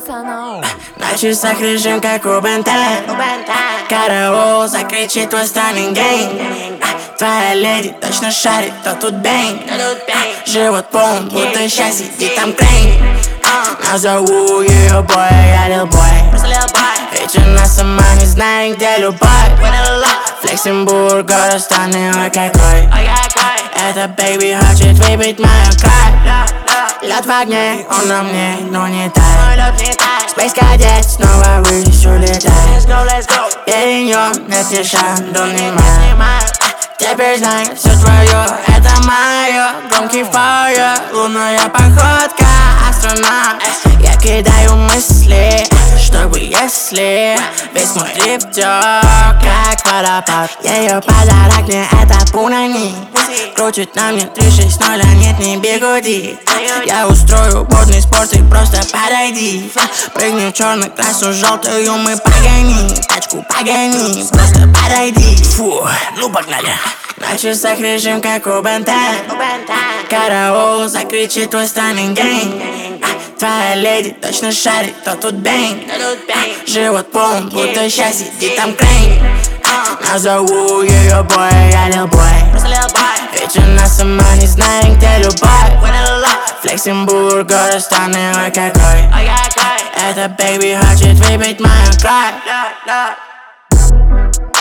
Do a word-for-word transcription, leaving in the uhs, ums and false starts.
пацанов. На часах режим, как у Бентен. Караул, закричит твой станет гейм. Твоя леди точно шарит, кто тут бейн. Живот полон, будто сейчас сидит там крейн. Назову ее бой, я лил бой. Ведь она сама не знает, где любовь. Флексимбург, город страны, ой какой. Эта бэйби хочет выпить мою кровь. Лед в огне, он на мне, но не тает. Space Cadet снова ввысь улетает. Перенём, нет ни шанду, не мая. Теперь знай, все твое, это мое. Громкий фаер, лунная походка, астронавт. Я кидаю мысли, чтобы если весь мой рип тёк, как водопад. Ее подарок мне это пунани. Крутит на мне три шесть ноль, а нет, не бигуди. Я устрою водный спорт, ты просто подойди. Прыгни в черно-красную, желтую, мы погони. Тачку погони, просто подойди. Фу, ну погнали. На часах режим, как у Бентен. Караул, закричит твой станет гейм. Твоя леди точно шарит, кто тут бейн. Живот полон, будто сейчас сидит там крейн. Назову ее бой, я лил бой. Ведь она сама не знает, где любовь. Флексимбург, город страны, ой какой. Эта бэйби хочет выпить мою кровь.